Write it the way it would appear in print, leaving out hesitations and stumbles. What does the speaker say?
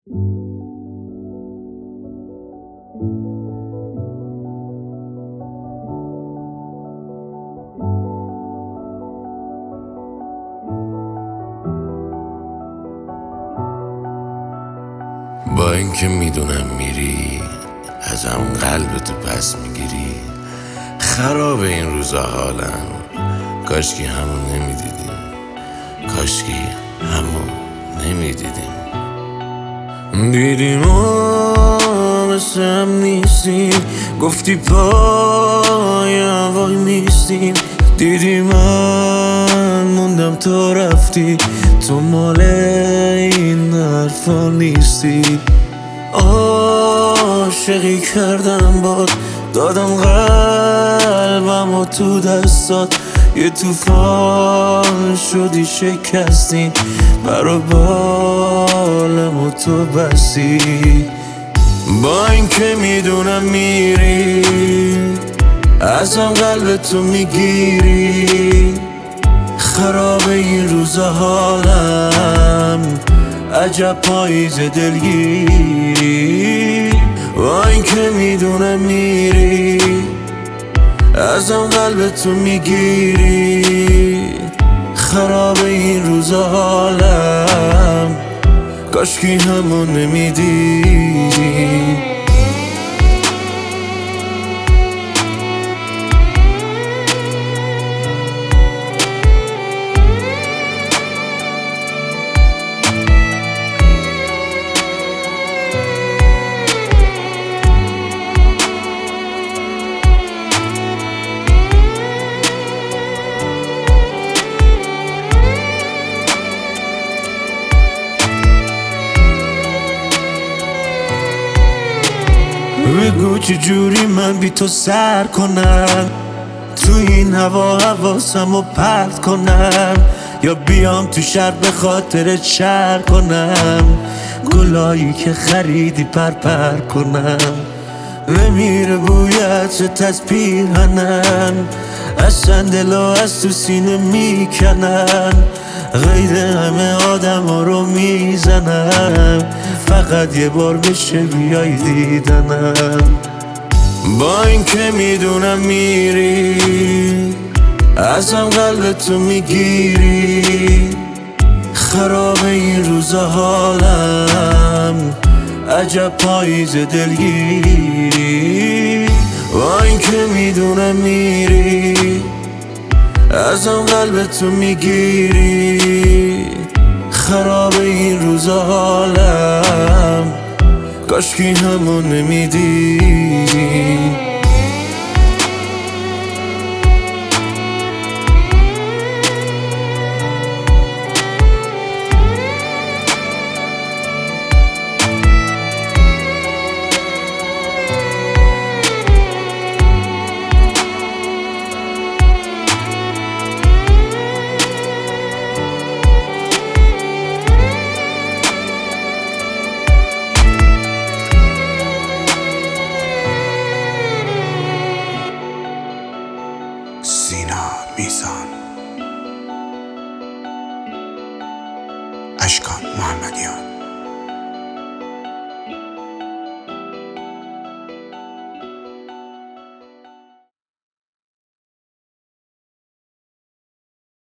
با اینکه میدونم میری از همون قلب تو پس میگیری، خراب این روزا حالم. کاشکی همون نمیدیدیم، کاشکی همون نمیدیدیم. دیدیم مثل هم نیستیم، گفتی پای وای میستیم. دیدی من موندم تو رفتی، تو مال این حرفا نیستی. عاشقی کردم باد، دادم قلبم و تو دستات، یه توفان شدی شکستی، برا بالم و تو بسی. با این که میدونم میری ازم قلب تو میگیری، خراب این روزا حالم، عجب پاییز دلگیری. با این که میدونم میری ازم قلب تو میگیری، خراب این روزا حالم، کاشکی همون نمیدیدی. بگو چجوری من بی تو سر کنم، تو این هوا حواسمو پرت کنم، یا بیام تو شهر به خاطرت شهر کنم، گلایی که خریدی پر کنم. نمیره بویت از پیرهنم، اصلا دلو از تو سینه میکنم، غیر همه آدم ها رو میزنم، فقط یه بار بشه بیای دیدنم. با این که میدونم میری ازم قلب تو میگیری، خراب این روزا حالم، عجب پاییز دلگیری. با این که میدونم میری ازم قلب تو میگیری، خراب این روزا حالم، کاشکی همون نمیدیدی. سینا میزان، اشکان محمدیان.